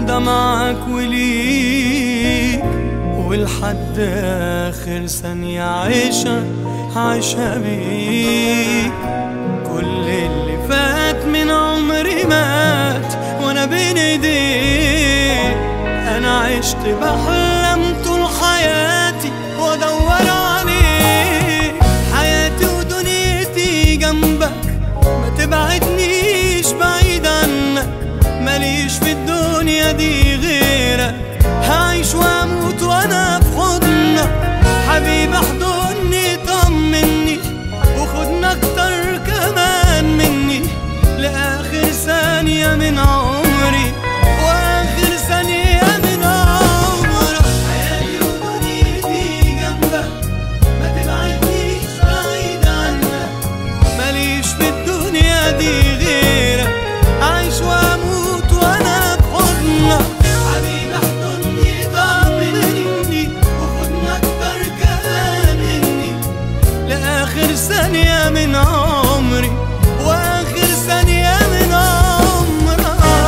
ده معاك وليك، ولحد آخر ثانية عايشها بيك. كل اللي فات من عمري مات وانا بين ايديك. انا عشت بحلم طول حياتي وادور عليك. حياتي ودنيتي جنبك، ما تبعدنيش بعيد عنك. ماليش في الدنيا دي غيرك، هعيش واموت وانا في حضنك. حبيبي احضني طمني وخدنا اكتر كمان مني، لاخر ثانية من عمري واخر ثانية من عمرك. حياتي ودنيتي جنبك، ما تبعدنيش بعيد عنك. ماليش في الدنيا دي غيرك، عايش واموت وانا في حضنك. حبيبي احضني طمني وخدنا اكتر كمان مني، لاخر ثانية من عمري واخر ثانية من عمرك.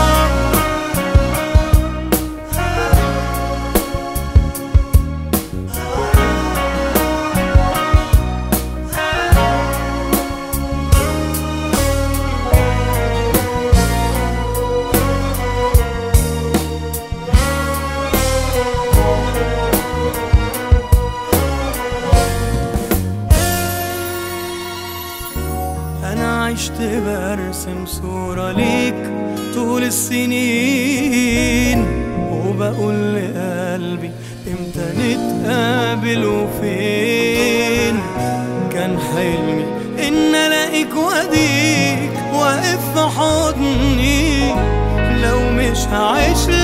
أنا عشت برسم صورة ليك طول السنين، وبقول لقلبي امتى نتقابل وفين. كان حلمي إن ألاقيك وأديك واقف في حضني. لو مش هعيش